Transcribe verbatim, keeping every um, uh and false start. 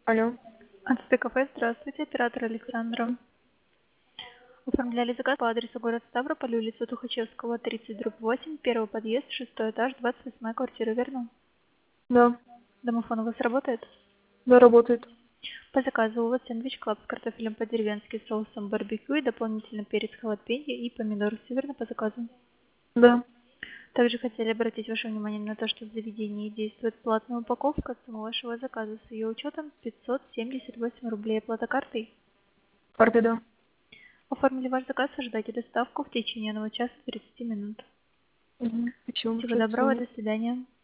Алло. Ацтек кафе, здравствуйте, оператор Александра. Оформляли заказ по адресу город Ставрополь, улица Тухачевского, тридцать, дробь восемь, первый подъезд, шестой этаж, двадцать восьмая квартира, верно? Да. Домофон у вас работает? Да, работает. По заказу у вас сэндвич клаб с картофелем по-деревенски, соусом барбекю и дополнительно перец халапеньо и помидоры. Все верно по заказу? Да. Также хотели обратить ваше внимание на то, что в заведении действует платная упаковка. Сумма вашего заказа с ее учетом пятьсот семьдесят восемь рублей. Оплата картой. Карты, да. Оформили ваш заказ, ожидайте доставку в течение одного часа тридцати минут. Угу. Спасибо Всего большое. До доброго, свидания. до свидания.